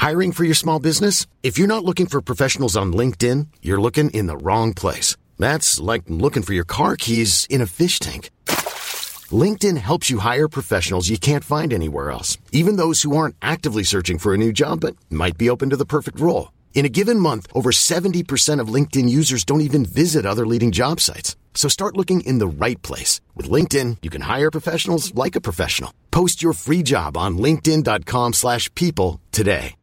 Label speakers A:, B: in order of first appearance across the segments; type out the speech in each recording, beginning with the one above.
A: Hiring for your small business? If you're not looking for professionals on LinkedIn, you're looking in the wrong place. That's like looking for your car keys in a fish tank. LinkedIn helps you hire professionals you can't find anywhere else, even those who aren't actively searching for a new job but might be open to the perfect role. In a given month, over 70% of LinkedIn users don't even visit other leading job sites. So start looking in the right place. With LinkedIn, you can hire professionals like a professional. Post your free job on linkedin.com/people today.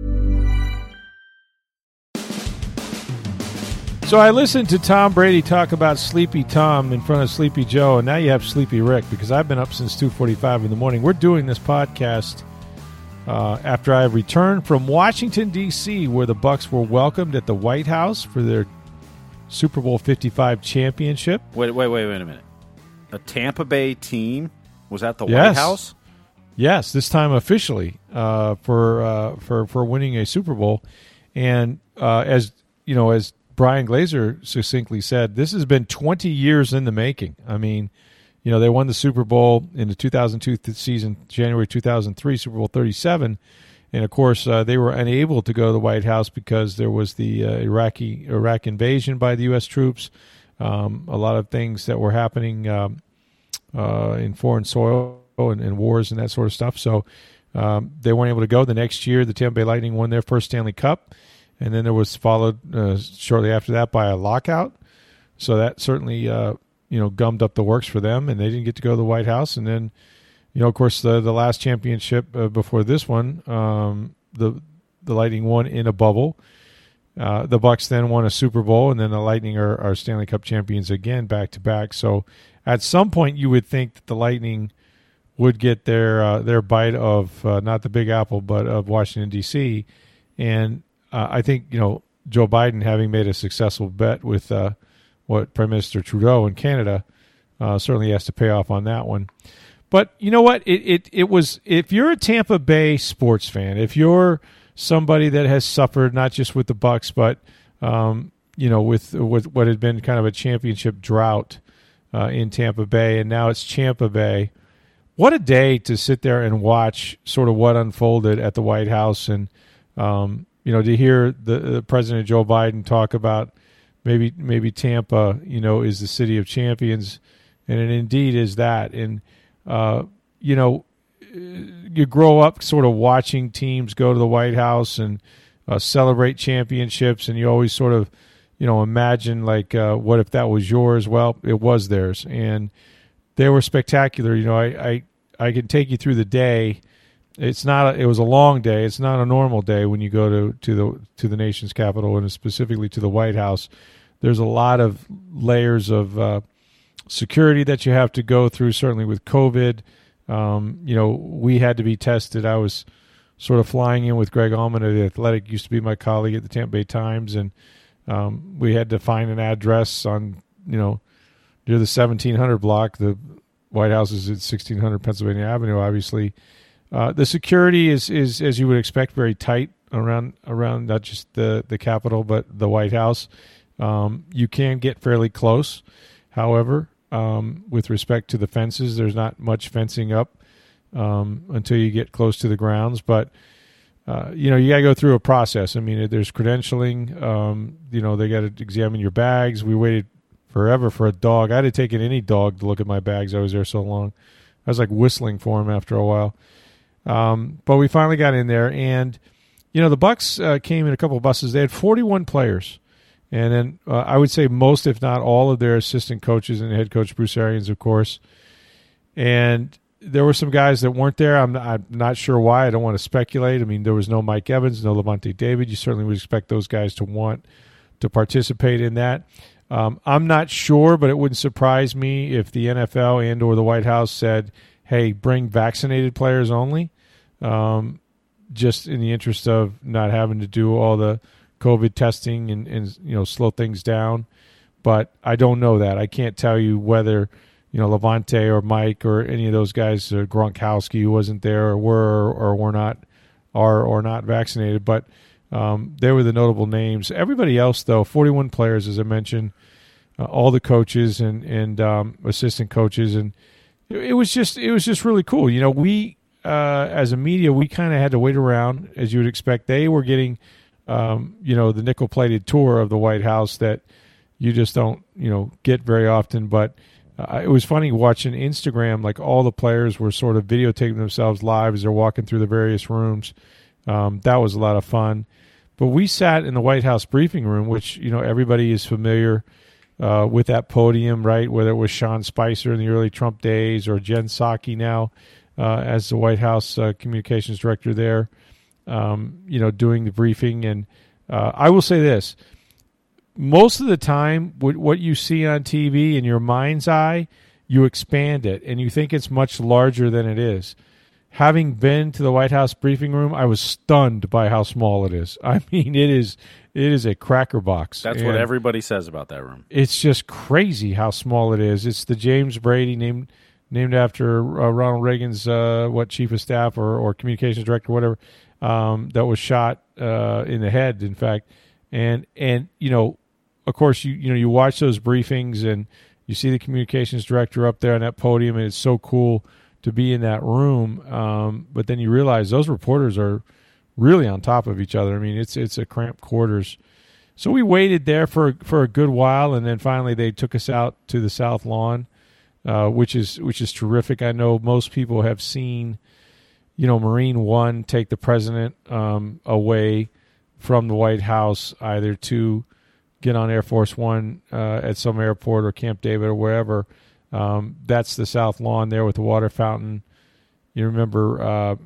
B: So I listened to Tom Brady talk about Sleepy Tom in front of Sleepy Joe, and now you have Sleepy Rick, because I've been up since 2:45 in the morning. We're doing this podcast after I returned from Washington, D.C., where the Bucs were welcomed at the White House for their Super Bowl 55 championship.
C: Wait a minute. A Tampa Bay team was at the White House?
B: Yes, this time officially for winning a Super Bowl. And as you know, as Brian Glazer succinctly said, this has been 20 years in the making. I mean, you know, they won the Super Bowl in the 2002 season, January 2003, Super Bowl 37. And, of course, they were unable to go to the White House because there was the Iraq invasion by the U.S. troops, a lot of things that were happening in foreign soil and wars and that sort of stuff. So they weren't able to go. The next year, the Tampa Bay Lightning won their first Stanley Cup. And then there was followed shortly after that by a lockout. So that certainly, gummed up the works for them, and they didn't get to go to the White House. And then, of course, the last championship before this one, the Lightning won in a bubble. The Bucs then won a Super Bowl, and then the Lightning are Stanley Cup champions again back-to-back. So at some point you would think that the Lightning would get their bite of, not the Big Apple, but of Washington, D.C., and I think, Joe Biden, having made a successful bet with what Prime Minister Trudeau in Canada, certainly has to pay off on that one. But you know what? It was, if you're a Tampa Bay sports fan, if you're somebody that has suffered not just with the Bucs, but with what had been kind of a championship drought in Tampa Bay, and now it's Champa Bay. What a day to sit there and watch sort of what unfolded at the White House, and to hear the President Joe Biden talk about maybe Tampa, is the city of champions, and it indeed is that. And, you grow up sort of watching teams go to the White House and celebrate championships, and you always sort of, imagine like, what if that was yours? Well, it was theirs, and they were spectacular. I can take you through the day. It was a long day. It's not a normal day when you go to the nation's capital, and specifically to the White House. There's a lot of layers of security that you have to go through, certainly with COVID. We had to be tested. I was sort of flying in with Greg Allman at The Athletic, used to be my colleague at the Tampa Bay Times, and we had to find an address on, near the 1700 block. The White House is at 1600 Pennsylvania Avenue, obviously. The security is, as you would expect, very tight around not just the Capitol, but the White House. You can get fairly close. However, with respect to the fences, there's not much fencing up until you get close to the grounds. But, you got to go through a process. I mean, there's credentialing. They got to examine your bags. We waited forever for a dog. I had to take in any dog to look at my bags. I was there so long. I was like whistling for him after a while. But we finally got in there, and the Bucs came in a couple of buses. They had 41 players, and then I would say most, if not all, of their assistant coaches and head coach Bruce Arians, of course. And there were some guys that weren't there. I'm not sure why. I don't want to speculate. I mean, there was no Mike Evans, no Levante David. You certainly would expect those guys to want to participate in that. I'm not sure, but it wouldn't surprise me if the NFL and or the White House said, hey, bring vaccinated players only, just in the interest of not having to do all the COVID testing and slow things down. But I don't know that. I can't tell you whether, Levante or Mike or any of those guys, Gronkowski, who wasn't there, were not vaccinated. But they were the notable names. Everybody else, though, 41 players, as I mentioned, all the coaches and assistant coaches, and it was just really cool. as a media, we kind of had to wait around, as you would expect. They were getting, the nickel-plated tour of the White House that you just don't, get very often. But it was funny watching Instagram, like all the players were sort of videotaping themselves live as they're walking through the various rooms. That was a lot of fun. But we sat in the White House briefing room, which, everybody is familiar with that podium, right? Whether it was Sean Spicer in the early Trump days or Jen Psaki now as the White House communications director there, doing the briefing. And I will say this. Most of the time, what you see on TV in your mind's eye, you expand it, and you think it's much larger than it is. Having been to the White House briefing room, I was stunned by how small it is. I mean, it is a cracker box.
C: That's what everybody says about that room.
B: It's just crazy how small it is. It's the James Brady named after Ronald Reagan's chief of staff or communications director, whatever, that was shot in the head, in fact. And of course, you watch those briefings and you see the communications director up there on that podium, and it's so cool to be in that room. But then you realize those reporters are really on top of each other. I mean, it's a cramped quarters. So we waited there for a good while, and then finally they took us out to the South Lawn, which is terrific. I know most people have seen, Marine One take the president away from the White House, either to get on Air Force One at some airport or Camp David or wherever. That's the South Lawn there with the water fountain. You remember,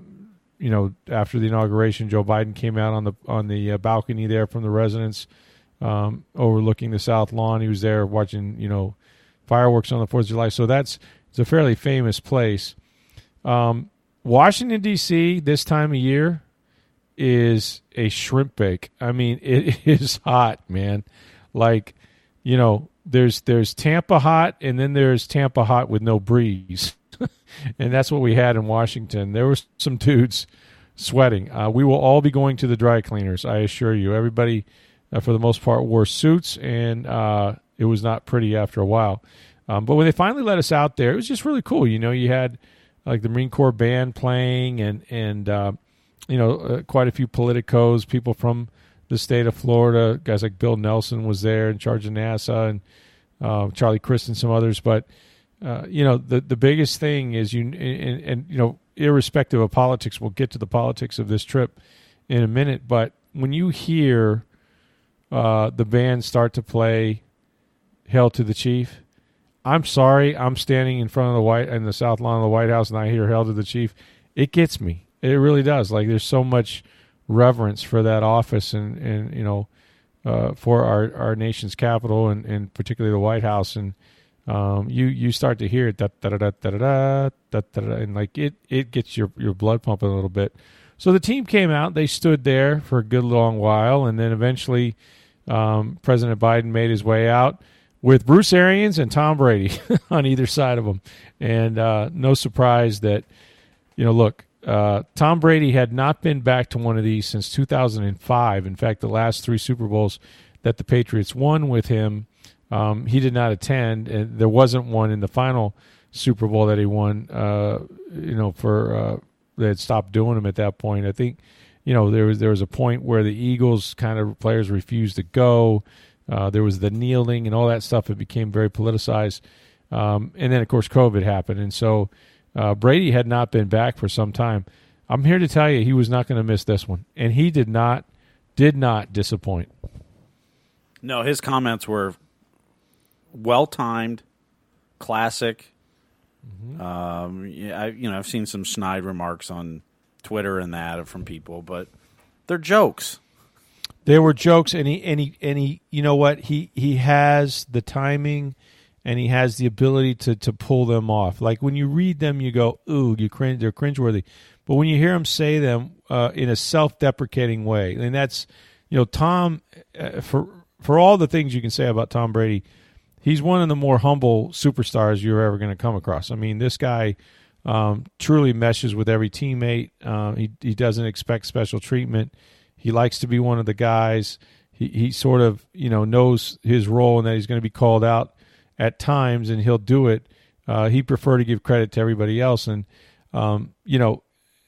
B: after the inauguration, Joe Biden came out on the balcony there from the residence overlooking the South Lawn. He was there watching, fireworks on the 4th of July. So it's a fairly famous place. Washington, D.C., this time of year is a shrimp bake. I mean, it is hot, man. Like, there's Tampa hot, and then there's Tampa hot with no breeze. And that's what we had in Washington. There were some dudes sweating. We will all be going to the dry cleaners, I assure you. Everybody, for the most part, wore suits, and it was not pretty after a while. But when they finally let us out there, it was just really cool. You had like the Marine Corps band playing and quite a few politicos, people from the state of Florida. Guys like Bill Nelson was there in charge of NASA, and Charlie Crist and some others. But the biggest thing is irrespective of politics, we'll get to the politics of this trip in a minute. But when you hear the band start to play "Hail to the Chief," I'm sorry, I'm standing in front of in the South Lawn of the White House, and I hear "Hail to the Chief." It gets me. It really does. Like, there's so much reverence for that office and for our nation's capital and particularly the White House. And you start to hear it, and like it gets your blood pumping a little bit. So the team came out. They stood there for a good long while, and then eventually President Biden made his way out with Bruce Arians and Tom Brady on either side of him. And no surprise that, look, Tom Brady had not been back to one of these since 2005. In fact, the last 3 Super Bowls that the Patriots won with him, he did not attend, and there wasn't one in the final Super Bowl that he won. They had stopped doing them at that point. I think, there was a point where the Eagles kind of players refused to go. There was the kneeling and all that stuff. It became very politicized, and then of course COVID happened, and so. Brady had not been back for some time. I'm here to tell you he was not going to miss this one, and he did not disappoint.
C: No, his comments were well-timed, classic. Mm-hmm. I've seen some snide remarks on Twitter and that from people, but they're jokes.
B: They were jokes, and he you know what? He has the timing. And he has the ability to pull them off. Like when you read them, you go, "Ooh, they're cringeworthy." But when you hear him say them in a self-deprecating way, and that's, Tom. For all the things you can say about Tom Brady, he's one of the more humble superstars you're ever going to come across. I mean, this guy truly meshes with every teammate. He doesn't expect special treatment. He likes to be one of the guys. He sort of knows his role and that he's going to be called out at times, and he'll do it. He prefer to give credit to everybody else. And,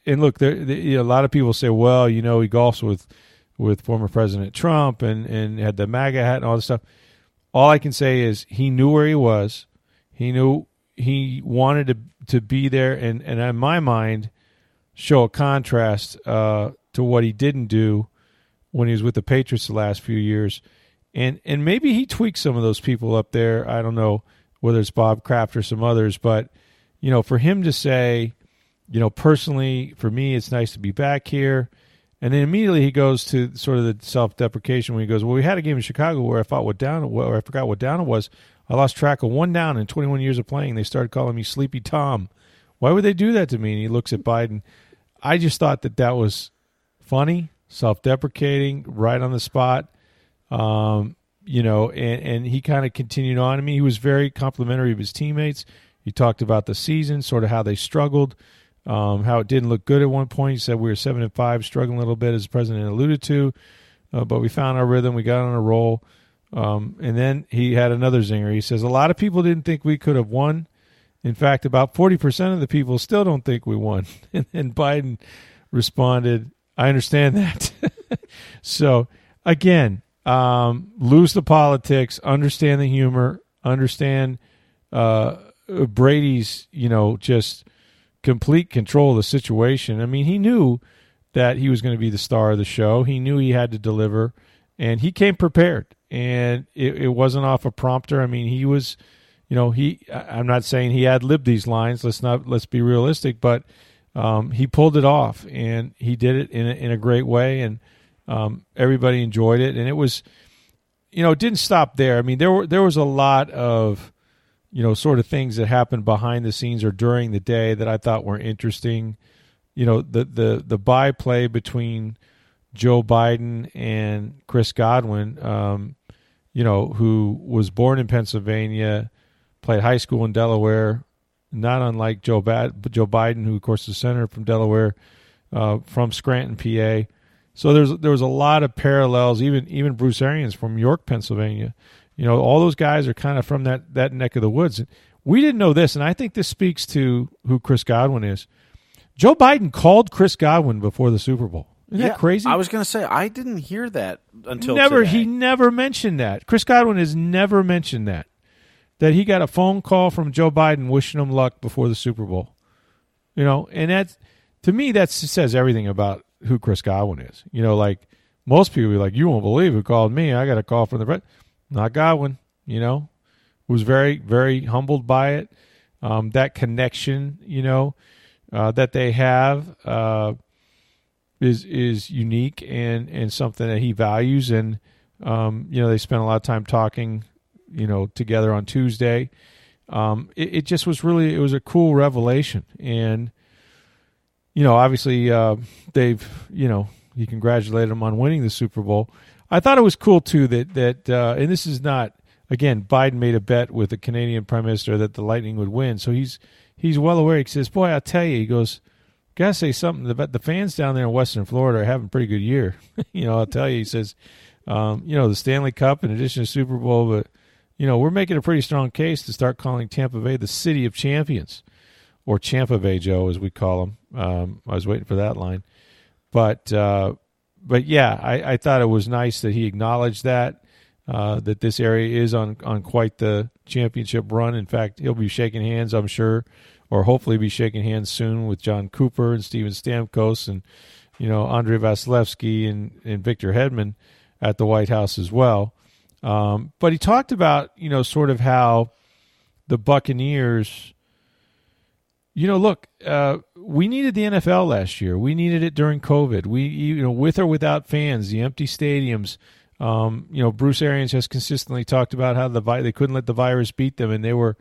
B: and look, a lot of people say, well, he golfs with former President Trump and had the MAGA hat and all this stuff. All I can say is he knew where he was. He knew he wanted to be there, and in my mind, show a contrast to what he didn't do when he was with the Patriots the last few years. And maybe he tweaked some of those people up there. I don't know whether it's Bob Kraft or some others, but, for him to say, personally, for me, it's nice to be back here. And then immediately he goes to sort of the self-deprecation when he goes, well, we had a game in Chicago where I forgot what down it was. I lost track of one down in 21 years of playing. They started calling me Sleepy Tom. Why would they do that to me? And he looks at Biden. I just thought that was funny, self-deprecating, right on the spot. And he kind of continued on. I mean, he was very complimentary of his teammates. He talked about the season, sort of how they struggled, how it didn't look good at one point. He said we were 7-5, struggling a little bit, as the president alluded to, but we found our rhythm. We got on a roll. And then he had another zinger. He says, a lot of people didn't think we could have won. In fact, about 40% of the people still don't think we won. And Biden responded, I understand that. So, again, lose the politics, understand the humor, understand Brady's, just complete control of the situation. I mean, he knew that he was going to be the star of the show. He knew he had to deliver, and he came prepared. And it wasn't off a prompter. I mean, he was, I'm not saying he ad-libbed these lines. Let's be realistic, but he pulled it off, and he did it in a great way, and everybody enjoyed it. And it was, it didn't stop there. I mean, there was a lot of, sort of things that happened behind the scenes or during the day that I thought were interesting. The byplay between Joe Biden and Chris Godwin, who was born in Pennsylvania, played high school in Delaware, not unlike Joe Biden, who, of course, is senator from Delaware, from Scranton, PA. So there was a lot of parallels, even Bruce Arians from York, Pennsylvania. All those guys are kind of from that neck of the woods. We didn't know this, and I think this speaks to who Chris Godwin is. Joe Biden called Chris Godwin before the Super Bowl. Isn't that crazy?
C: I was going to say, I didn't hear that until
B: today.
C: He
B: never mentioned that. Chris Godwin has never mentioned that he got a phone call from Joe Biden wishing him luck before the Super Bowl. And that, to me, that says everything about who Chris Godwin is. Like most people be like, you won't believe who called me. I got a call from the president. Not Godwin, was very, very humbled by it. That connection, that they have is unique and something that he values. And, they spent a lot of time talking, together on Tuesday. It just was really, it was a cool revelation. And, obviously they've, he congratulated him on winning the Super Bowl. I thought it was cool, too, that and this is not, again, Biden made a bet with the Canadian Prime Minister that the Lightning would win. So he's well aware. He says, boy, I'll tell you, he goes, got to say something. The fans down there in Western Florida are having a pretty good year. I'll tell you, he says, the Stanley Cup in addition to Super Bowl, but, we're making a pretty strong case to start calling Tampa Bay the City of Champions, or Champa Bay Joe, as we call them. I was waiting for that line. But yeah, I thought it was nice that he acknowledged that this area is on quite the championship run. In fact, he'll be shaking hands, I'm sure, or hopefully be shaking hands soon with John Cooper and Steven Stamkos and, Andrei Vasilevsky and Victor Hedman at the White House as well. But he talked about, sort of how the Buccaneers, look, we needed the NFL last year. We needed it during COVID. We, with or without fans, the empty stadiums. Bruce Arians has consistently talked about how they couldn't let the virus beat them, and they were,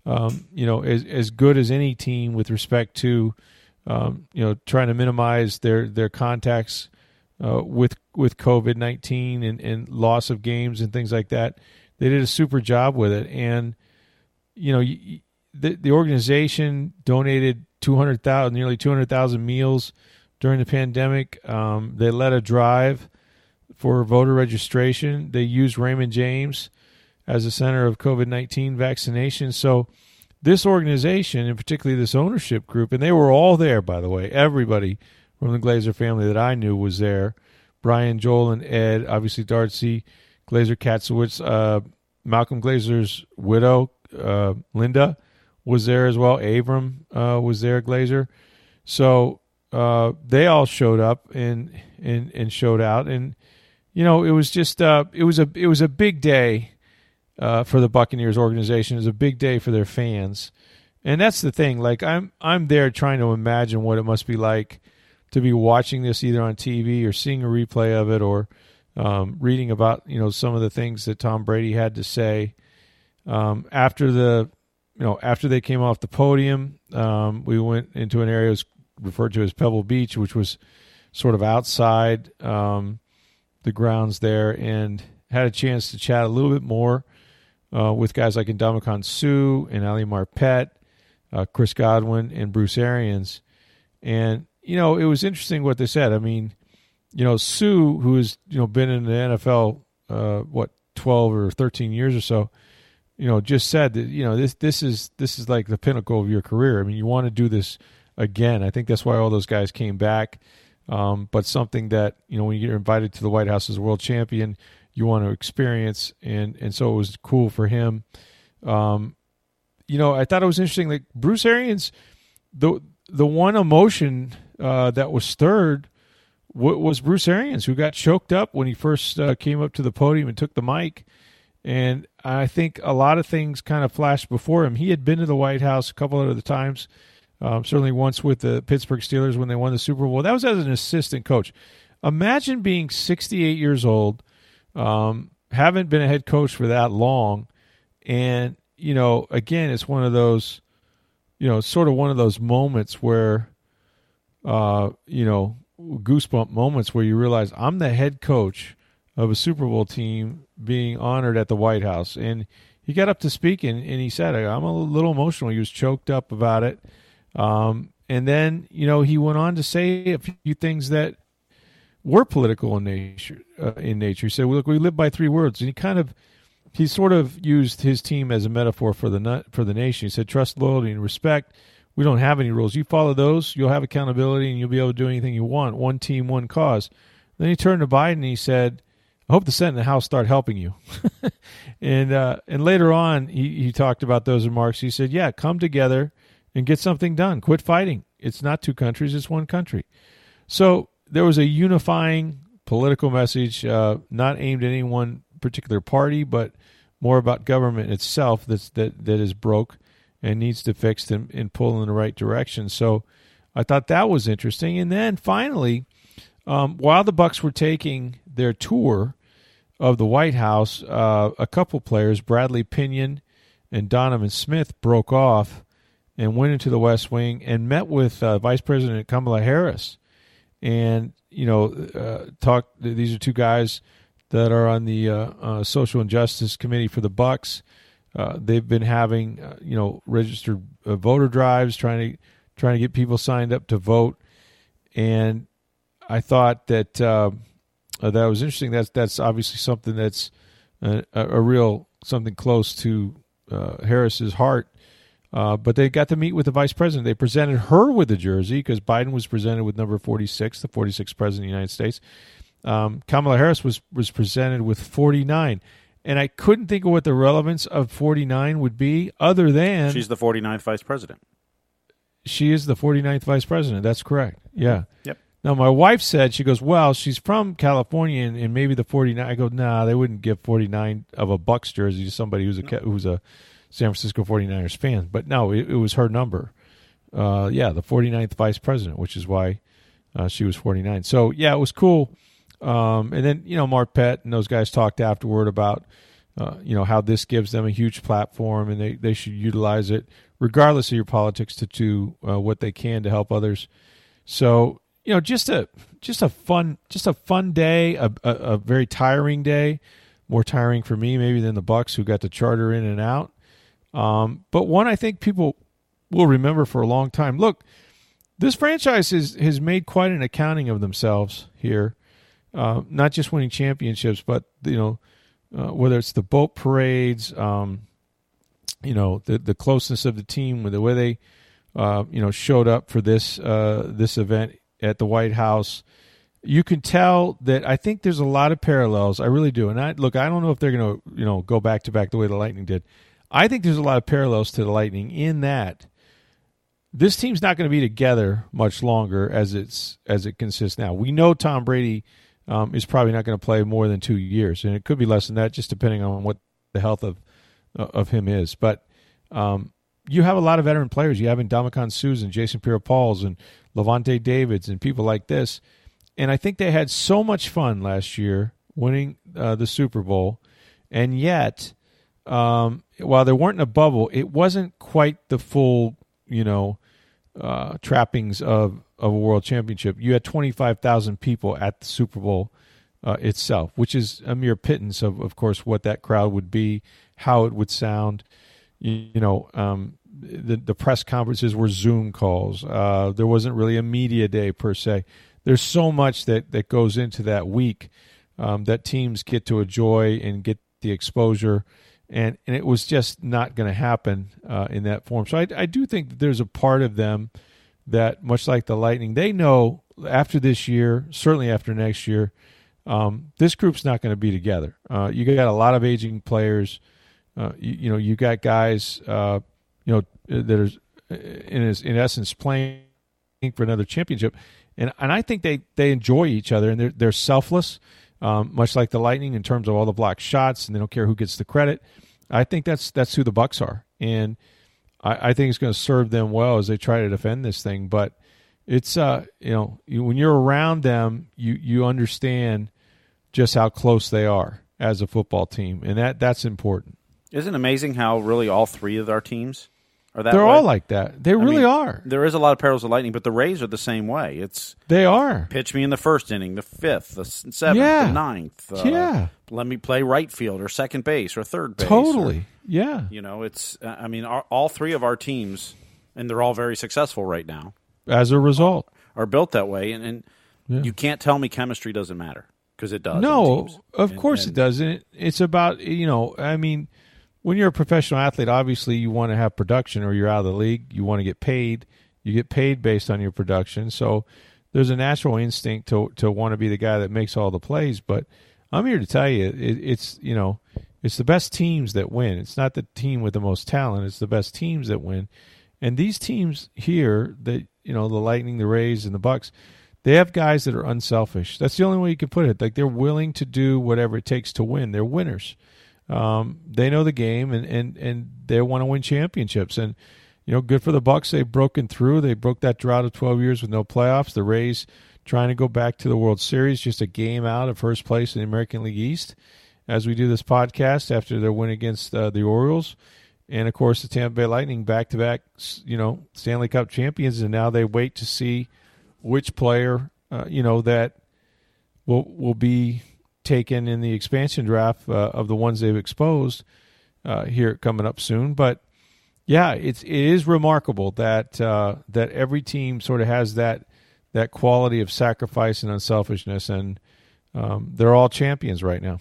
B: as good as any team with respect to, trying to minimize their contacts with COVID-19 and loss of games and things like that. They did a super job with it, and the organization donated nearly 200,000 meals during the pandemic. They led a drive for voter registration. They used Raymond James as a center of COVID-19 vaccination. So this organization, and particularly this ownership group, and they were all there, by the way. Everybody from the Glazer family that I knew was there. Brian, Joel, and Ed, obviously Darcy, Glazer, Katzowitz, Malcolm Glazer's widow, Linda, was there as well. Abram was there, Glazer. So they all showed up and showed out, and it was just it was a big day for the Buccaneers organization. It was a big day for their fans, and that's the thing. Like I'm there trying to imagine what it must be like to be watching this either on TV or seeing a replay of it, or reading about some of the things that Tom Brady had to say after they came off the podium. We went into an area referred to as Pebble Beach, which was sort of outside the grounds there, and had a chance to chat a little bit more with guys like Ndamukong Suh and Ali Marpet, Chris Godwin, and Bruce Arians. And it was interesting what they said. I mean, Suh, who has been in the NFL 12 or 13 years or so, just said that this is like the pinnacle of your career. I mean, you want to do this again. I think that's why all those guys came back. But something that when you get invited to the White House as a world champion, you want to experience, and so it was cool for him. I thought it was interesting. Like Bruce Arians, the one emotion that was stirred was Bruce Arians, who got choked up when he first came up to the podium and took the mic. And I think a lot of things kind of flashed before him. He had been to the White House a couple of other times, certainly once with the Pittsburgh Steelers when they won the Super Bowl. That was as an assistant coach. Imagine being 68 years old, haven't been a head coach for that long, and, again, it's one of those, sort of one of those moments where, goosebump moments where you realize I'm the head coach of a Super Bowl team being honored at the White House. And he got up to speak, and he said, I'm a little emotional. He was choked up about it. And then, he went on to say a few things that were political in nature. He said, "Look, we live by three words." And he sort of used his team as a metaphor for the nation. He said, "Trust, loyalty, and respect. We don't have any rules. You follow those, you'll have accountability, and you'll be able to do anything you want. One team, one cause." Then he turned to Biden and he said, "I hope the Senate and the House start helping you." and later on, he talked about those remarks. He said, "Yeah, come together and get something done. Quit fighting. It's not two countries, it's one country." So there was a unifying political message, not aimed at any one particular party, but more about government itself that is broke and needs to fix and pull in the right direction. So I thought that was interesting. And then finally, while the Bucs were taking their tour of the White House, a couple players, Bradley Pinion and Donovan Smith, broke off and went into the West Wing and met with Vice President Kamala Harris. And, talked. These are two guys that are on the Social and Justice Committee for the Bucs. They've been having, registered voter drives, trying to get people signed up to vote. And I thought that that was interesting. That's obviously something that's a real something close to Harris's heart. But they got to meet with the vice president. They presented her with a jersey because Biden was presented with number 46, the 46th president of the United States. Kamala Harris was presented with 49. And I couldn't think of what the relevance of 49 would be other than...
C: She's the 49th vice president.
B: She is the 49th vice president. That's correct. Yeah.
C: Yep.
B: Now, my wife said, she goes, well, she's from California and maybe the 49. I go, nah, they wouldn't give 49 of a Bucs jersey to somebody who's a San Francisco 49ers fan. But no, it was her number. The 49th vice president, which is why she was 49. So, yeah, it was cool. And then, Marpet and those guys talked afterward about, how this gives them a huge platform and they should utilize it, regardless of your politics, to do what they can to help others. So, just a fun day, a very tiring day, more tiring for me maybe than the Bucs, who got to charter in and out. But one I think people will remember for a long time. Look, this franchise has made quite an accounting of themselves here. Not just winning championships, but whether it's the boat parades, the closeness of the team, with the way they showed up for this event at the White House. You can tell that I think there's a lot of parallels. I really do. And I don't know if they're going to go back to back the way the Lightning did. I think there's a lot of parallels to the Lightning in that this team's not going to be together much longer as it consists now. We know Tom Brady is probably not going to play more than 2 years, and it could be less than that, just depending on what the health of him is. But you have a lot of veteran players. You have Ndamukong Suhs and Jason Pierre-Pauls and Levante Davids and people like this. And I think they had so much fun last year winning the Super Bowl, and yet while they weren't in a bubble, it wasn't quite the full trappings of a world championship. You had 25,000 people at the Super Bowl itself, which is a mere pittance of course, what that crowd would be, how it would sound. The press conferences were Zoom calls. There wasn't really a media day per se. There's so much that goes into that week that teams get to enjoy and get the exposure. And it was just not going to happen in that form. So I do think that there's a part of them that, much like the Lightning, they know after this year, certainly after next year, this group's not going to be together. You got a lot of aging players. You got guys, that are in essence playing for another championship, and I think they enjoy each other, and they're selfless. Much like the Lightning in terms of all the blocked shots, and they don't care who gets the credit. I think that's who the Bucks are, and I think it's going to serve them well as they try to defend this thing. But it's when you're around them, you understand just how close they are as a football team, and that's important.
C: Isn't it amazing how really all three of our teams are that
B: They're
C: way?
B: all like that. They really are.
C: There is a lot of parallels with Lightning, but the Rays are the same way.
B: They are.
C: Pitch me in the first inning, the fifth, the seventh, the ninth. Let me play right field or second base or third base.
B: Totally.
C: It's. All three of our teams, and they're all very successful right now.
B: As a result,
C: are built that way, and you can't tell me chemistry doesn't matter, because it does.
B: No, of course it does. And it's about when you're a professional athlete, obviously you want to have production or you're out of the league. You want to get paid. You get paid based on your production. So there's a natural instinct to want to be the guy that makes all the plays. But I'm here to tell you, it's the best teams that win. It's not the team with the most talent. It's the best teams that win. And these teams here, the Lightning, the Rays, and the Bucks, they have guys that are unselfish. That's the only way you can put it. Like, they're willing to do whatever it takes to win. They're winners. They know the game, and they want to win championships. And good for the Bucks. They've broken through. They broke that drought of 12 years with no playoffs. The Rays trying to go back to the World Series, just a game out of first place in the American League East as we do this podcast after their win against the Orioles. And, of course, the Tampa Bay Lightning back-to-back, Stanley Cup champions, and now they wait to see which player, that will be taken in the expansion draft of the ones they've exposed here coming up soon. But yeah, it is remarkable that every team sort of has that quality of sacrifice and unselfishness, and they're all champions right now.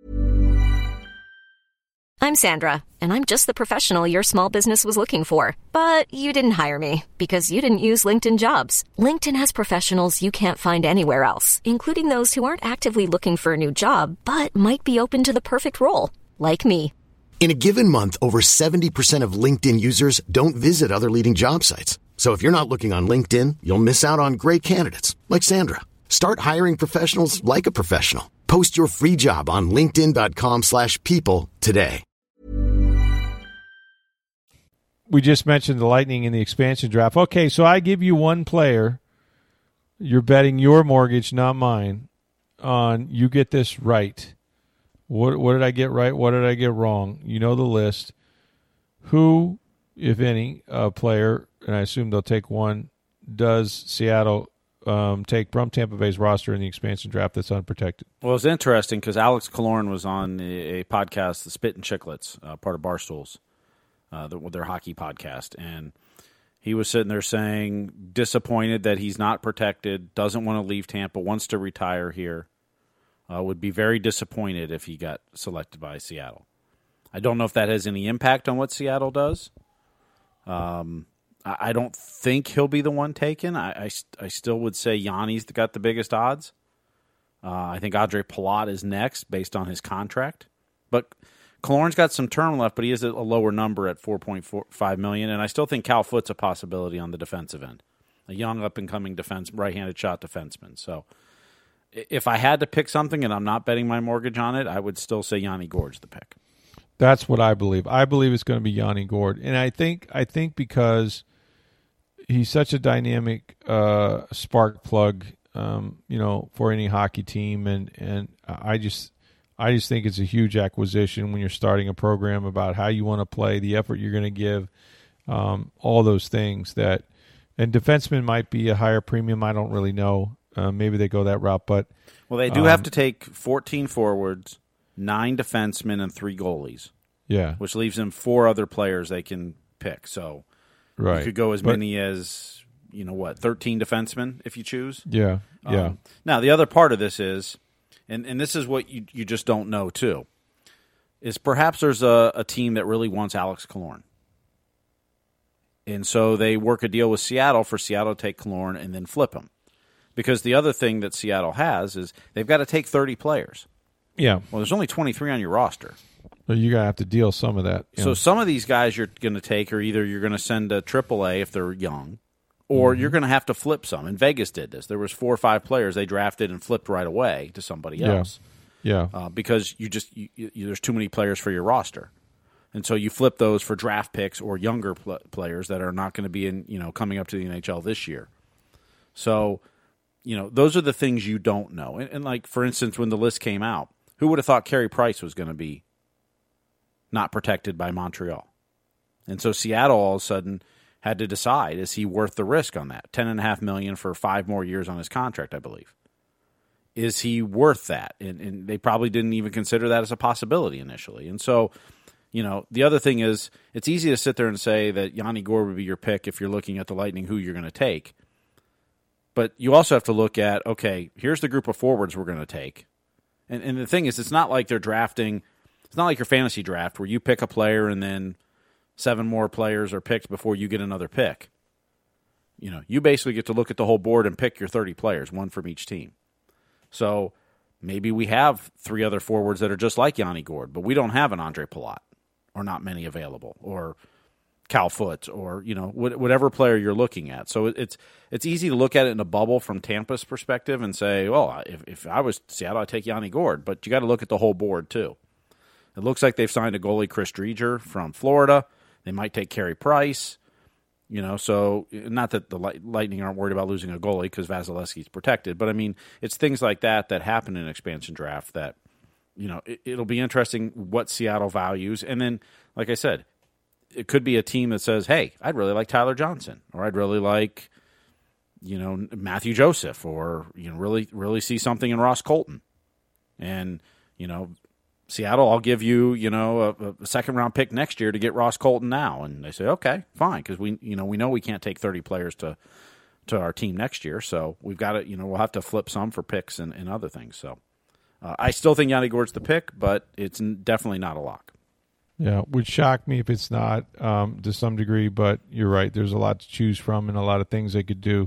D: I'm Sandra, and I'm just the professional your small business was looking for. But you didn't hire me because you didn't use LinkedIn Jobs. LinkedIn has professionals you can't find anywhere else, including those who aren't actively looking for a new job, but might be open to the perfect role, like me.
A: In a given month, over 70% of LinkedIn users don't visit other leading job sites. So if you're not looking on LinkedIn, you'll miss out on great candidates like Sandra. Start hiring professionals like a professional. Post your free job on linkedin.com/people today.
B: We just mentioned the Lightning in the expansion draft. Okay, so I give you one player. You're betting your mortgage, not mine, on you get this right. What did I get right? What did I get wrong? You know the list. Who, if any, player, and I assume they'll take one, does Seattle take from Tampa Bay's roster in the expansion draft that's unprotected?
C: Well, it's interesting because Alex Killorn was on a podcast, the Spit and Chicklets, part of Barstool's, their hockey podcast, and he was sitting there saying, disappointed that he's not protected, doesn't want to leave Tampa, wants to retire here, would be very disappointed if he got selected by Seattle. I don't know if that has any impact on what Seattle does. I don't think he'll be the one taken. I still would say Yanni's got the biggest odds. I think Andre Palat is next based on his contract. But Killorn's got some term left, but he is a lower number at $4.5 million, and I still think Cal Foot's a possibility on the defensive end. A young up-and-coming right-handed shot defenseman. So if I had to pick something and I'm not betting my mortgage on it, I would still say Yanni Gourde's the pick.
B: That's what I believe. I believe it's going to be Yanni Gourde. And I think because he's such a dynamic spark plug, for any hockey team, and I just think it's a huge acquisition when you're starting a program about how you want to play, the effort you're going to give, all those things and defensemen might be a higher premium. I don't really know. Maybe they go that route, but
C: they do have to take 14 forwards, 9 defensemen, and 3 goalies.
B: Yeah,
C: which leaves them 4 other players they can pick. So
B: right,
C: you could go as many as 13 defensemen if you choose.
B: Yeah, yeah.
C: Now the other part of this is, and this is what you just don't know too, is perhaps there's a team that really wants Alex Killorn. And so they work a deal with Seattle for Seattle to take Killorn and then flip him. Because the other thing that Seattle has is they've got to take 30 players.
B: Yeah.
C: Well, there's only 23 on your roster.
B: Well, you're going to have to deal some of that.
C: So some of these guys you're going to take are either you're going to send to AAA if they're young, or you're going to have to flip some. And Vegas did this. There was 4 or 5 players they drafted and flipped right away to somebody else.
B: Yeah.
C: Because there's too many players for your roster. And so you flip those for draft picks or younger players that are not going to be coming up to the NHL this year. So, those are the things you don't know. And like, for instance, when the list came out, who would have thought Carey Price was going to be not protected by Montreal? And so Seattle all of a sudden had to decide, is he worth the risk on that? $10.5 million for 5 more years on his contract, I believe. Is he worth that? And they probably didn't even consider that as a possibility initially. And so, the other thing is, it's easy to sit there and say that Yanni Gourde would be your pick if you're looking at the Lightning, who you're going to take. But you also have to look at, okay, here's the group of forwards we're going to take. And the thing is, it's not like they're drafting, it's not like your fantasy draft where you pick a player and then 7 more players are picked before you get another pick. You basically get to look at the whole board and pick your 30 players, 1 from each team. So maybe we have 3 other forwards that are just like Yanni Gourde, but we don't have an Andre Palat, or not many available, or Cal Foot, or whatever player you're looking at. So it's easy to look at it in a bubble from Tampa's perspective and say, well, if I was Seattle, I'd take Yanni Gourde. But you got to look at the whole board too. It looks like they've signed a goalie, Chris Driedger from Florida. They might take Carey Price. So not that the Lightning aren't worried about losing a goalie because Vasilevsky's protected, but I mean, it's things like that happen in an expansion draft that, it'll be interesting what Seattle values. And then, like I said, it could be a team that says, hey, I'd really like Tyler Johnson, or I'd really like, Matthew Joseph, or, really, really see something in Ross Colton. And, Seattle, I'll give you, a second-round pick next year to get Ross Colton now. And they say, okay, fine, because we know we can't take 30 players to our team next year, so we've got to, we'll have to flip some for picks and other things. So I still think Yanni Gourde's the pick, but it's definitely not a lock.
B: Yeah, would shock me if it's not to some degree, but you're right. There's a lot to choose from and a lot of things they could do,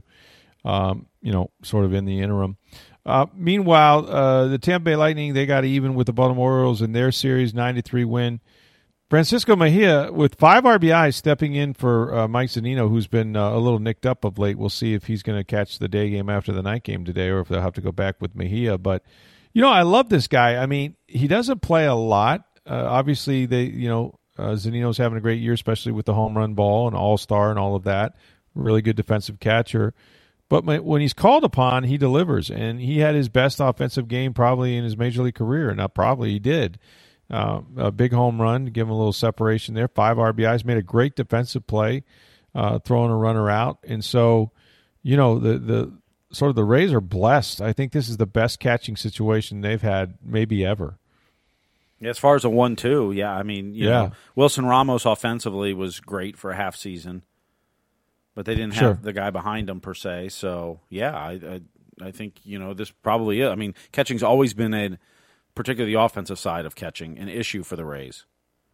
B: sort of in the interim. Meanwhile, the Tampa Bay Lightning, they got even with the Baltimore Orioles in their series, 9-3 win. Francisco Mejia with 5 RBIs stepping in for Mike Zunino, who's been a little nicked up of late. We'll see if he's going to catch the day game after the night game today or if they'll have to go back with Mejia. But, I love this guy. I mean, he doesn't play a lot. Obviously, Zunino's having a great year, especially with the home run ball and all-star and all of that. Really good defensive catcher. But when he's called upon, he delivers. And he had his best offensive game probably in his major league career. Not probably, he did. A big home run, give him a little separation there. 5 RBIs, made a great defensive play, throwing a runner out. And so, the sort of the Rays are blessed. I think this is the best catching situation they've had maybe ever.
C: Yeah, as far as a 1-2, yeah. I mean, you know, Wilson Ramos offensively was great for a half season, but they didn't have the guy behind him per se. So, yeah, I think, this probably is. I mean, catching's always been particularly the offensive side of catching, an issue for the Rays.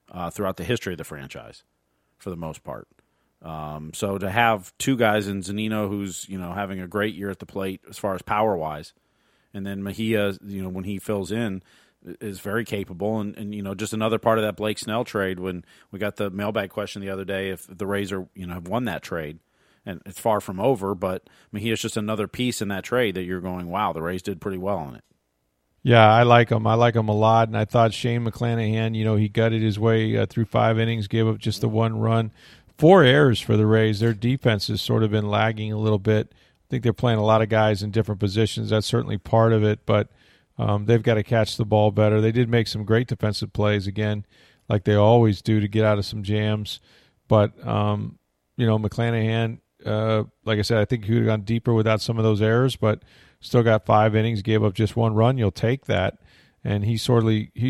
C: throughout the history of the franchise, for the most part. So to have two guys in Zunino, who's having a great year at the plate as far as power wise, and then Mejia, when he fills in, is very capable, and just another part of that Blake Snell trade. When we got the mailbag question the other day, if the Rays are have won that trade, and it's far from over, but Mejia's just another piece in that trade that you're going, wow, the Rays did pretty well on it.
B: Yeah, I like him. I like him a lot, and I thought Shane McClanahan, he gutted his way through 5 innings, gave up just the 1 run. 4 errors for the Rays. Their defense has sort of been lagging a little bit. I think they're playing a lot of guys in different positions. That's certainly part of it, but they've got to catch the ball better. They did make some great defensive plays, again, like they always do, to get out of some jams. But, McClanahan, like I said, I think he would have gone deeper without some of those errors, but still got 5 innings, gave up just 1 run. You'll take that. And he's sort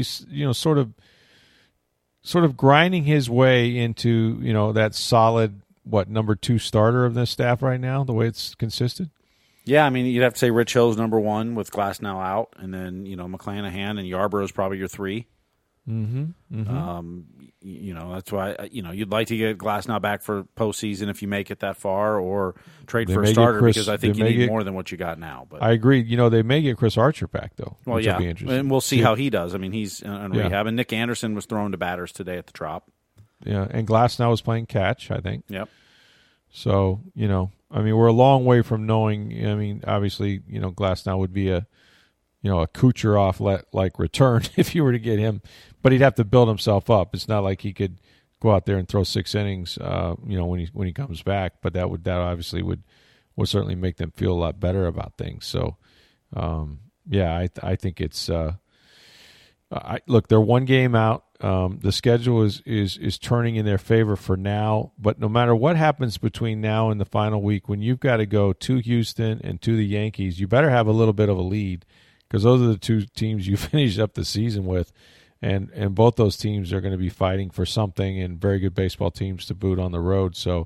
B: of grinding his way into, that solid, number 2 starter of this staff right now, the way it's consistent?
C: Yeah, I mean, you'd have to say Rich Hill's number 1 with Glasnow out, and then, McClanahan and Yarbrough's probably your 3. That's why, you'd like to get Glasnow back for postseason if you make it that far, or trade for a starter, because I think you need more than what you got now. But
B: I agree. They may get Chris Archer back, though.
C: Well,
B: which
C: yeah,
B: will be interesting.
C: And we'll see how he does. I mean, he's in rehab, and Nick Anderson was thrown to batters today at the Trop.
B: Yeah, and Glasnow was playing catch, I think.
C: Yep.
B: So, we're a long way from knowing. Obviously, Glasnow would be a Kucherov-like return if you were to get him, but he'd have to build himself up. It's not like he could go out there and throw 6 innings, when he comes back. But that obviously would certainly make them feel a lot better about things. So, I think it's. Look, they're 1 game out. The schedule is turning in their favor for now. But no matter what happens between now and the final week, when you've got to go to Houston and to the Yankees, you better have a little bit of a lead, because those are the 2 teams you finished up the season with. And both those teams are going to be fighting for something, and very good baseball teams to boot on the road. So,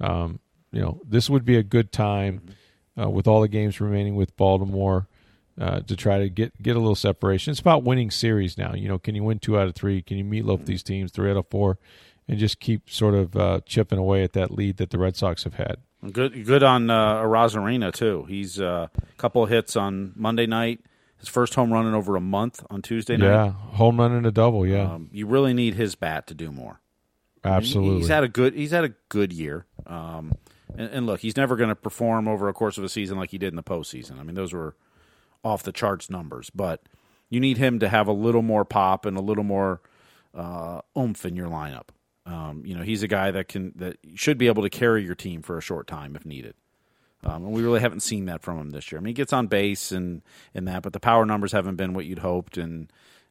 B: this would be a good time with all the games remaining with Baltimore to try to get a little separation. It's about winning series now. Can you win 2 out of 3? Can you meatloaf these teams 3 out of 4, and just keep sort of chipping away at that lead that the Red Sox have had?
C: Good on Arozarena, too. He's a couple of hits on Monday night. His first home run in over a month on Tuesday night.
B: Yeah, home run and a double. Yeah,
C: you really need his bat to do more.
B: Absolutely,
C: he's had a good year. And look, he's never going to perform over a course of a season like he did in the postseason. I mean, those were off the charts numbers. But you need him to have a little more pop and a little more oomph in your lineup. He's a guy that should be able to carry your team for a short time if needed. And we really haven't seen that from him this year. I mean, he gets on base and that, but the power numbers haven't been what you'd hoped, and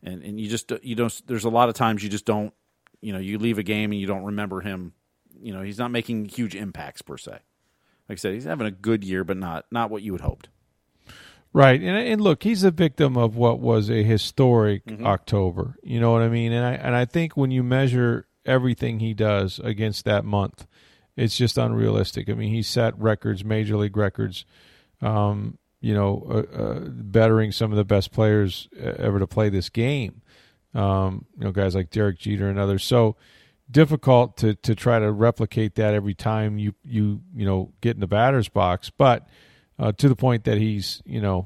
C: you don't. There's a lot of times you just don't. You leave a game and you don't remember him. He's not making huge impacts per se. Like I said, he's having a good year, but not what you had hoped.
B: Right, and look, he's a victim of what was a historic October. You know what I mean? And I think when you measure everything he does against that month, it's just unrealistic. I mean, he set records, major league records, bettering some of the best players ever to play this game. Guys like Derek Jeter and others. So difficult to try to replicate that every time you get in the batter's box. But to the point that he's,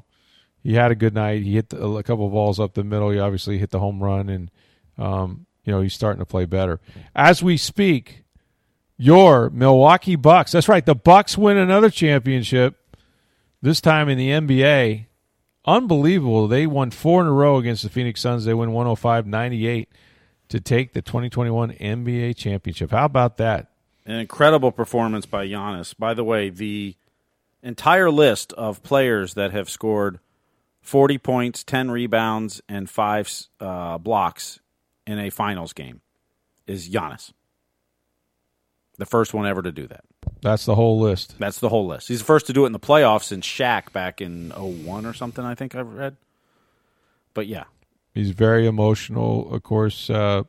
B: he had a good night. He hit a couple of balls up the middle. He obviously hit the home run, and he's starting to play better as we speak. Your Milwaukee Bucks. That's right. The Bucks win another championship, this time in the NBA. Unbelievable. They won 4 in a row against the Phoenix Suns. They win 105-98 to take the 2021 NBA championship. How about that?
C: An incredible performance by Giannis. By the way, the entire list of players that have scored 40 points, 10 rebounds, and 5 blocks in a finals game is Giannis. The first one ever to do that.
B: That's the whole list.
C: That's the whole list. He's the first to do it in the playoffs since Shaq back in 2001 or something, I think I've read. But, yeah.
B: He's very emotional, of course. What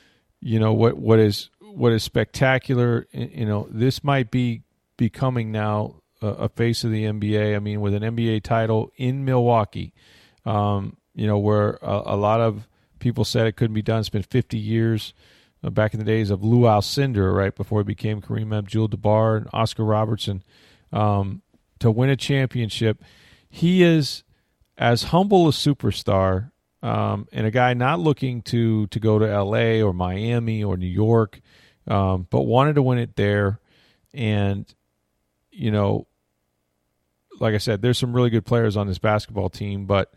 B: is spectacular, this might be becoming now a face of the NBA. I mean, with an NBA title in Milwaukee, where a lot of people said it couldn't be done. It's been 50 years back in the days of Lou Alcindor, right before he became Kareem Abdul-Jabbar and Oscar Robertson, to win a championship. He is as humble a superstar and a guy not looking to go to L.A. or Miami or New York, but wanted to win it there. And, you know, like I said, there's some really good players on this basketball team, but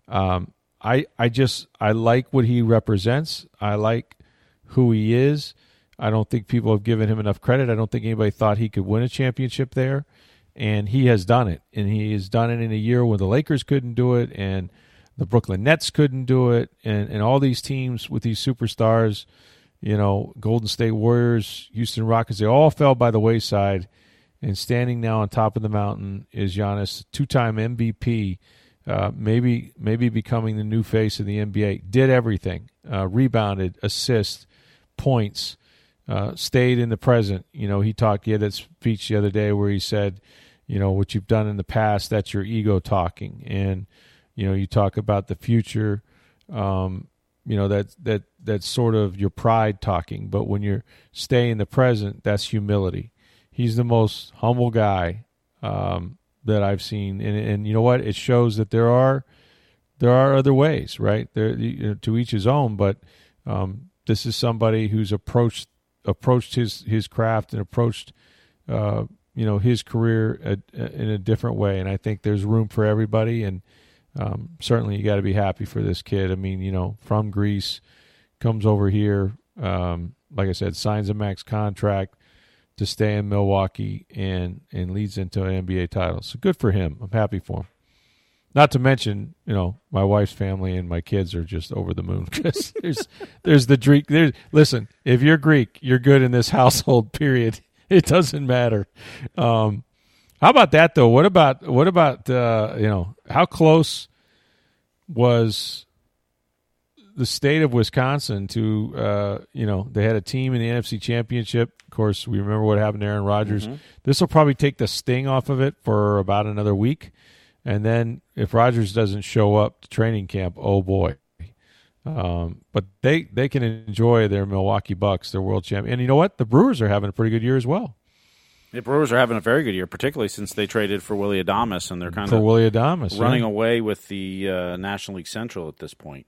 B: I like what he represents. I like who he is. I don't think people have given him enough credit. I don't think anybody thought he could win a championship there, and he has done it. And he has done it in a year when the Lakers couldn't do it, and the Brooklyn Nets couldn't do it, and all these teams with these superstars, you know, Golden State Warriors, Houston Rockets, they all fell by the wayside. And standing now on top of the mountain is Giannis, two-time MVP, maybe becoming the new face of the NBA. Did everything, rebounded, assists, points, stayed in the present. You know, he had that speech the other day where he said, you know, what you've done in the past, that's your ego talking. And, you know, you talk about the future, you know, that's sort of your pride talking. But when you're staying in the present, that's humility. He's the most humble guy that I've seen, and you know what? It shows that there are other ways, right? There, you know, to each his own. But this is somebody who's approached his craft and approached you know, his career in a different way. And I think there's room for everybody. And certainly, you got to be happy for this kid. I mean, you know, from Greece, comes over here, like I said, signs a max contract to stay in Milwaukee and leads into an NBA title. So good for him. I'm happy for him. Not to mention, you know, my wife's family and my kids are just over the moon because there's the Greek. Listen, if you're Greek, you're good in this household. Period. It doesn't matter. How about that though? What about you know, how close was the state of Wisconsin to you know, they had a team in the NFC Championship. Of course, we remember what happened to Aaron Rodgers. Mm-hmm. This will probably take the sting off of it for about another week. And then if Rodgers doesn't show up to training camp, oh boy. But they can enjoy their Milwaukee Bucks, their world champion. And you know what? The Brewers are having a pretty good year as well.
C: The Brewers are having a very good year, particularly since they traded for Willy Adames, and they're kind
B: of Willy Adames,
C: running away with the National League Central at this point.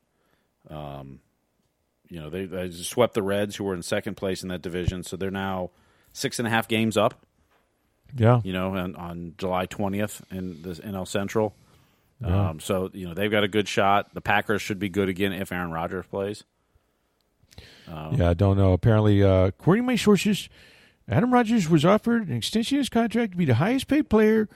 C: You know, they swept the Reds, who were in second place in that division, so they're now 6.5 games up.
B: Yeah,
C: you know, on July 20th in the NL Central.
B: Yeah.
C: So you know they've got a good shot. The Packers should be good again if Aaron Rodgers plays.
B: Yeah, I don't know. Apparently, according to my sources, Adam Rodgers was offered an extension of his contract to be the highest paid player,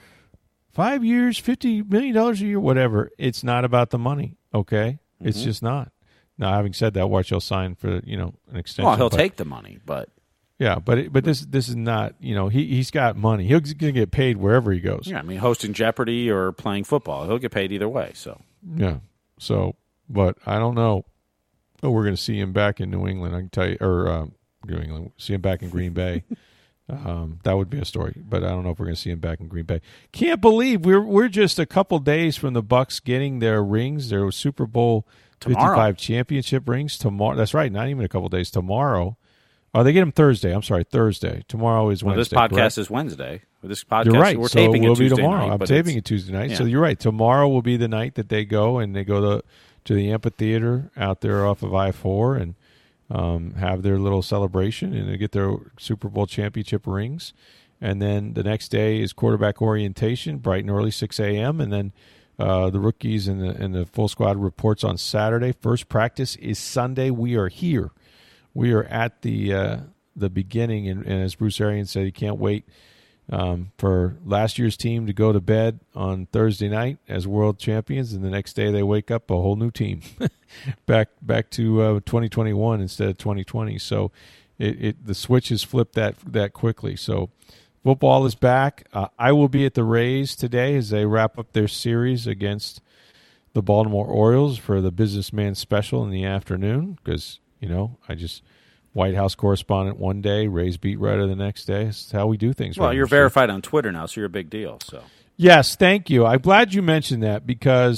B: 5 years, $50 million a year, whatever. It's not about the money, okay? Mm-hmm. It's just not. Now, having said that, watch he'll sign for, you know, an extension.
C: Well, he'll take the money, but
B: yeah, but this is not, you know, he's got money. He's going to get paid wherever he goes.
C: Yeah, I mean, hosting Jeopardy or playing football, he'll get paid either way. So
B: yeah, so but I don't know. Oh, we're going to see him back in New England. I can tell you, or New England, see him back in Green Bay. That would be a story, but I don't know if we're going to see him back in Green Bay. Can't believe we're just a couple days from the Bucks getting their rings, their Super Bowl 55 championship rings tomorrow. That's right, not even a couple days. Tomorrow. Oh, they get them Thursday. I'm sorry, Thursday. Tomorrow is Wednesday.
C: Well, this podcast
B: correct?
C: Is Wednesday. This podcast,
B: you're right.
C: We're
B: so
C: taping
B: we'll
C: it Tuesday
B: be tomorrow.
C: night,
B: I'm taping it Tuesday night. Yeah. So you're right. Tomorrow will be the night that they go to the amphitheater out there off of I-4 and have their little celebration and they get their Super Bowl championship rings. And then the next day is quarterback orientation, bright and early, 6 a.m. And then the rookies and the full squad reports on Saturday. First practice is Sunday. We are here. We are at the beginning, and as Bruce Arians said, he can't wait for last year's team to go to bed on Thursday night as world champions, and the next day they wake up a whole new team, back to 2021 instead of 2020. So the switch has flipped that quickly. So football is back. I will be at the Rays today as they wrap up their series against the Baltimore Orioles for the Businessman Special in the afternoon because, you know, White House correspondent one day, Rays beat writer the next day. It's how we do things.
C: Well, you're verified on Twitter now, so you're a big deal. So
B: yes, thank you. I'm glad you mentioned that because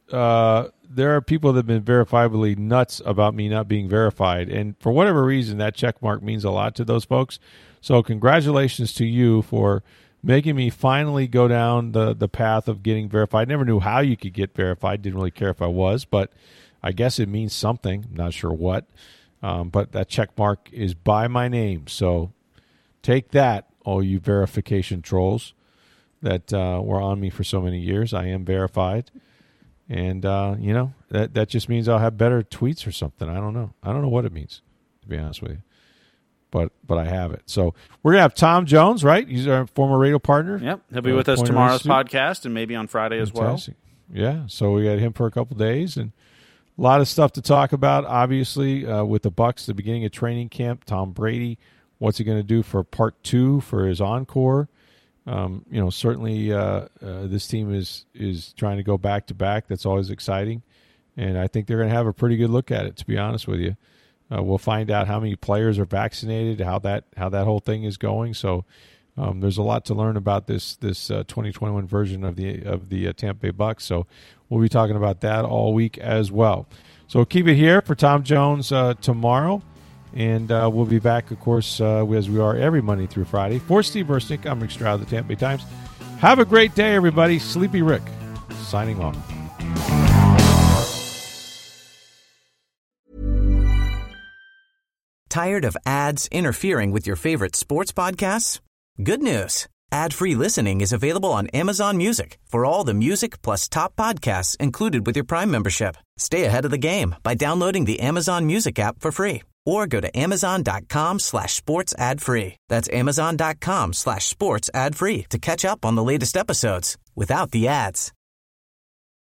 B: there are people that have been verifiably nuts about me not being verified. And for whatever reason, that check mark means a lot to those folks. So congratulations to you for making me finally go down the path of getting verified. Never knew how you could get verified. Didn't really care if I was, but I guess it means something. I'm not sure what. But that check mark is by my name. So take that, all you verification trolls that were on me for so many years. I am verified. And, that just means I'll have better tweets or something. I don't know. I don't know what it means, to be honest with you. But I have it. So we're going to have Tom Jones, right? He's our former radio partner.
C: Yep. He'll be with us tomorrow's podcast and maybe on Friday as well.
B: Yeah. So we got him for a couple of days and a lot of stuff to talk about, obviously, with the Bucs, the beginning of training camp. Tom Brady, what's he going to do for part 2 for his encore? Certainly this team is trying to go back-to-back. That's always exciting. And I think they're going to have a pretty good look at it, to be honest with you. We'll find out how many players are vaccinated, how that whole thing is going. So there's a lot to learn about this 2021 version of the Tampa Bay Bucs. So we'll be talking about that all week as well. So keep it here for Tom Jones tomorrow. And we'll be back, of course, as we are every Monday through Friday. For Steve Versnick, I'm Rick Stroud of the Tampa Bay Times. Have a great day, everybody. Sleepy Rick, signing off.
E: Tired of ads interfering with your favorite sports podcasts? Good news. Ad-free listening is available on Amazon Music for all the music plus top podcasts included with your Prime membership. Stay ahead of the game by downloading the Amazon Music app for free or go to amazon.com/sports ad free. That's amazon.com/sports ad free to catch up on the latest episodes without the ads.